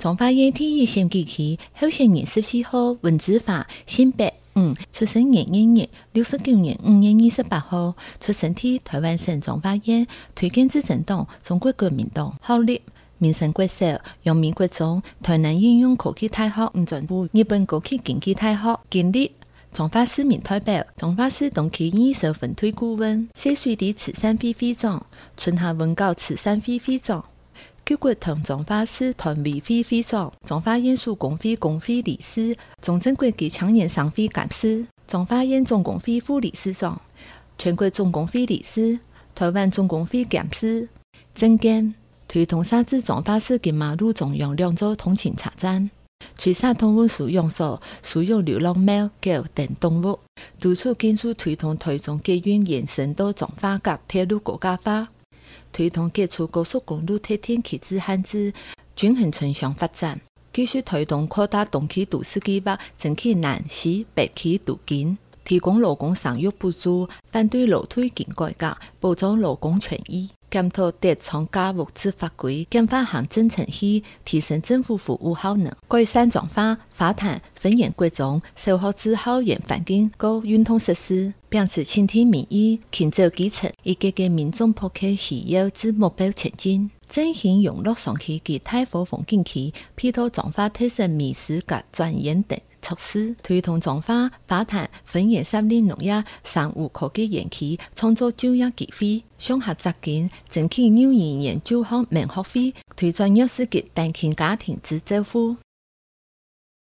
中华烟体育选举区候选人14号文子华，性别出生年1月，69年5月28号，出生地台湾省中华县，推荐自政党中国国民党，学历民生国小，阳明国中，台南应用科技大學總部，日本高級經濟大學，經歷中華市民代表，中華市東區醫社分隊顧問，社水地慈善會會長，春夏文教慈善會會長，救國團中華市團委會會長，中華煙樹公會理事，中正國際青年商會幹事，中華煙總工會副理事長，全國總工會理事，台灣總工會幹事，政見推動設置中華市金馬路中央2座通勤車站，催殺動物收容所，收容流浪貓、狗等動物，督促建築推動台中捷運延伸到彰化甲鐵路國家化，推動結束高速公路特定期制限制，均衡城鄉發展，繼續推動擴大東區都市計劃，爭取南西北區都更，提供勞工生育補助，反對勞退金改革，保障勞工權益。檢討特創家務制法規，簡化行政程序，提升政府服務效能，改善彰化、花壇、分園國中小學之校園環境及運動設施，秉持傾聽民意、傾走基層，以各個民眾迫切需要之目標前進。振興永樂上區及太和風景區，配套彰化特色美食及專研等措施，推動彰化、花壇、分園森林農業、生物科技園區，創造就業機會，上下扎根，爭取幼兒園就學免學費，推展弱勢及單親家庭之照顧。